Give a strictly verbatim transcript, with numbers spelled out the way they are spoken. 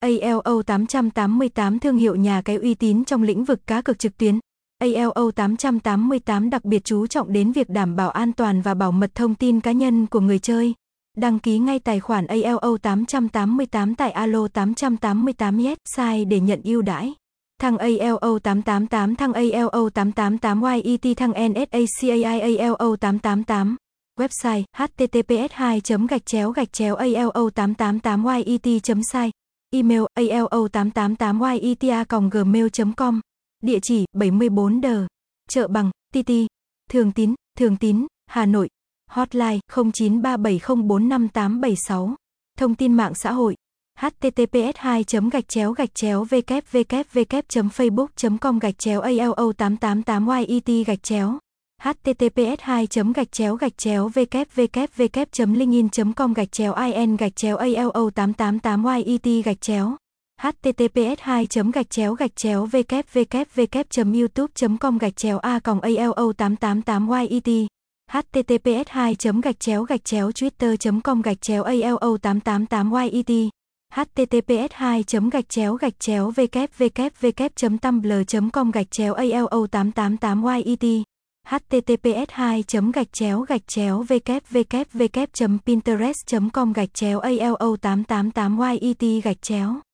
a lờ o tám tám tám thương hiệu nhà cái uy tín trong lĩnh vực cá cược trực tuyến. a lờ o tám tám tám đặc biệt chú trọng đến việc đảm bảo an toàn và bảo mật thông tin cá nhân của người chơi. Đăng ký ngay tài khoản a lờ o tám tám tám tại alo tám tám tám yes site để nhận ưu đãi. Thăng a lờ o tám tám tám thăng a lờ o tám tám tám yet thăng nsacai a lờ o tám tám tám. Website https hai gạch chéo gạch chéo a lờ o tám tám tám yet chấm site. Email a lờ o tám tám tám yet a còng gmail chấm com. Địa chỉ bảy mươi bốn D Chợ Bằng, tê tê. Thường Tín, Thường Tín, Hà Nội. Hotline không chín ba bảy không bốn năm tám bảy sáu. Thông tin mạng xã hội https hai gạch chéo gạch chéo www chấm facebook chấm com gạch chéo a lờ o tám tám tám yet gạch chéo. https hai gạch chéo gạch chéo www chấm linkedin chấm com gạch chéo in gạch chéo a lờ o tám tám tám yet gạch chéo. https hai gạch chéo gạch chéo www chấm youtube chấm com gạch chéo a còng a lờ o tám tám tám yet. https hai gạch chéo gạch chéo twitter chấm com gạch chéo a lờ o tám tám tám yet. https hai gạch chéo gạch chéo www chấm tumblr chấm com gạch chéo a lờ o tám tám tám yet. https hai gạch chéo gạch chéo www chấm pinterest chấm com gạch chéo a lờ o tám tám tám yet gạch chéo.